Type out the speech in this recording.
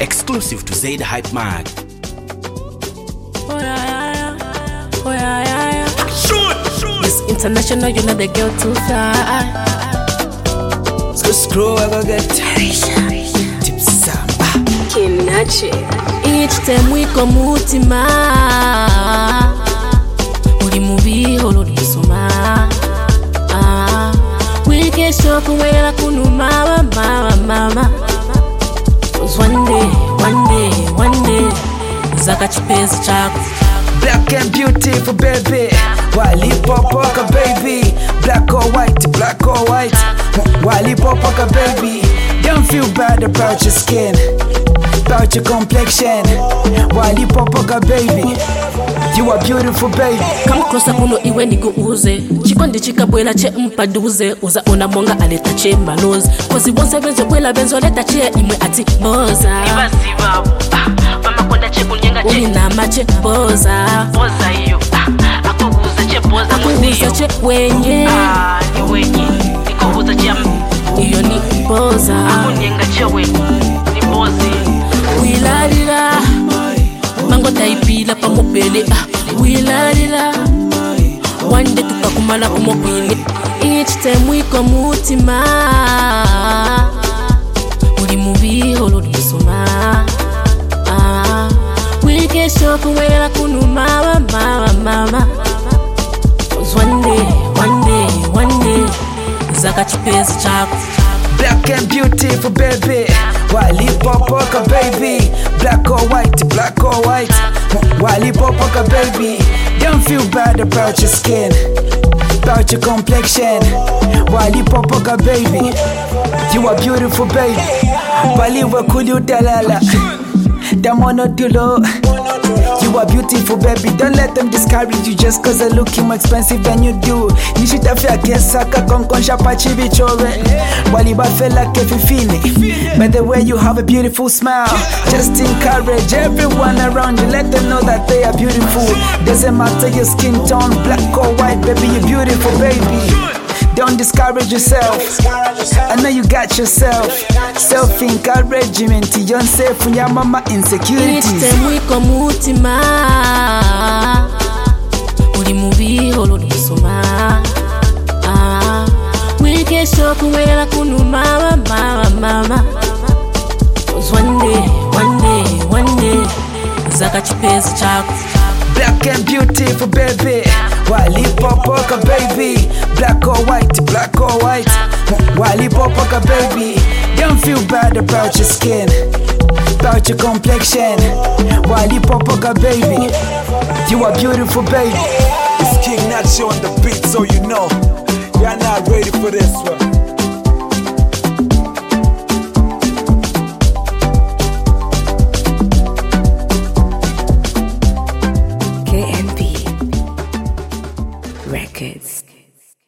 Exclusive to Zaid Hype Mag. Oh yeah, oh yeah. Shoot. It's international, you know the girl too fly. Screw, I go get tips samba. Kinachi. Each time we come mutima, uri mubi holo dusuma. We get shop where kunuma mama. Cause one day, zaka chipezi chako. Black and beautiful, baby. Wali popoka, baby. Black or white. Wali popoka, baby. Don't feel bad about your skin, about your complexion. Wali popoka, baby. You are beautiful, baby. Come closer kuno iwe nigo uze. Chikondi chikabwela che mpaduze. Uza ona monga aleta che malozi. Kozi bonse benzo bwela benzo leta che imwe ati boza. Iba sibabu, mama konda che kunyenga che. Uli na mache boza. Boza iyo, akuguza che boza muziyo. Akuguza che wenye. Ni wenye, nikuguza che iyo ni boza. Akunyenga che wenye, ni bozi. Wilalila mango taipila pamopele. Wilalila one day tukakumala kumokwini. Each time we come mutima, uri mubi holo dusuma. We get shop where kunuma mama. Cause one day, zaka chipezi chako. Black and beautiful, baby. Wali popoka, baby. Black or white. Wali popoka, baby. Don't feel bad about your skin, about your complexion. Wali popoka, baby. You are beautiful, baby. Wali wakulu dalala. Damono dulo. You are beautiful, baby. Don't let them discourage you just cause I look more expensive than you do. Nishitafia kesaka konkonsha pachibi chore. Wali bafela kefifine. By the way you have a beautiful smile, just encourage everyone around you. Let them know that they are beautiful. Doesn't matter your skin tone, black or white, baby, you're beautiful, baby. Don't discourage yourself. I know you got yourself. Self-encouragement. You don't say for your mama insecurities. Each time we come mutima, uri mubi holo dusuma. We get shop where kunuma mama. Cause one day, zaka chipezi chako. Black and beautiful, baby. Wali popoka, baby. Black or white. Wali popoka, baby. Don't feel bad about your skin, about your complexion. Wali popoka, baby. You are beautiful, baby. It's King Nacho on the beat, so you know you're not ready for this one.